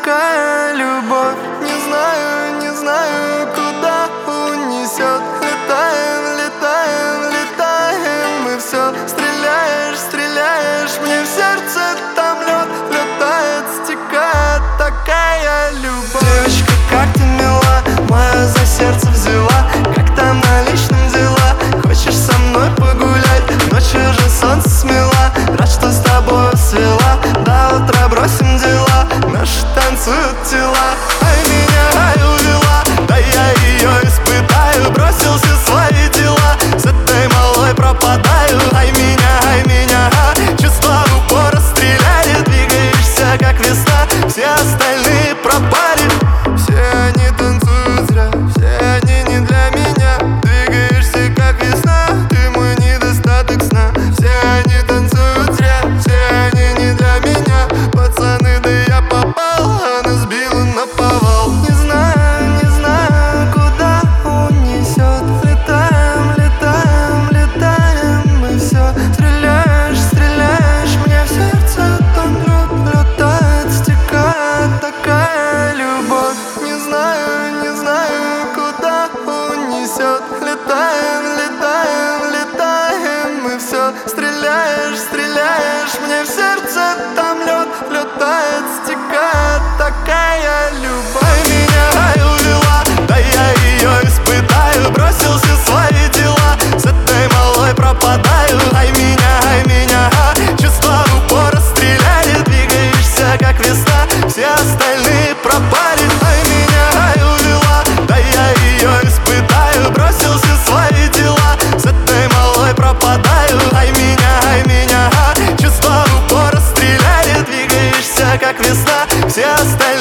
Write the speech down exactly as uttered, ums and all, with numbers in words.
такая любовь. Не знаю, не знаю, куда унесет. Летаем, летаем, летаем, и все. Стреляешь, стреляешь, мне в сердце там лед. Летает, стекает такая любовь. Девочка, как ты мила, мое за сердце взяла. Как там на личном дела? Хочешь со мной погулять? Ночью же солнце смела. Рад, что с тобой свела. До утра бросим дела, наши танцуют тела. Ай, меня ай увела, да я ее испытаю. Бросил все свои дела, с этой малой пропадаю. Ай, меня, ай, меня, а, чувства в упор стреляли. Двигаешься, как весна, все остальные пропали. Все они танцуют зря, все они не для меня. Двигаешься, как весна, ты мой недостаток сна. Все они танцуют зря, все они не для меня. Пацаны, да я попал, она сбила на повал. Не знаю, не знаю, куда унесет. Летаем, летаем, летаем, мы все. Стреляешь, стреляешь, мне в сердце там лед. Летает, стекает такая любовь. Не знаю, не знаю, куда унесет. Летаем, летаем, летаем, мы все. Стреляешь, стреляешь, мне в сердце там лед. Летает, стекает такая любовь. Ай, меня ай увела, да я ее испытаю. Бросил все свои дела, с этой малой пропадаю. Ай, меня, ай, меня, а, чувства в упор стреляли. Двигаешься, как весна, все остальные пропали. Ай, меня ай увела, да я ее испытаю. Бросил все свои дела, с этой малой пропадаю. Ай, меня, ай, меня, а, чувства в упор стреляли. Двигаешься, как весна, все остальные